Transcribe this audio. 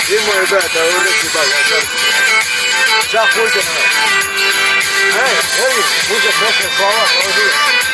Imao je beta, evo neki bag, ja sam. Čak ujde na. Ej, muže, pesme, hvala, hvala.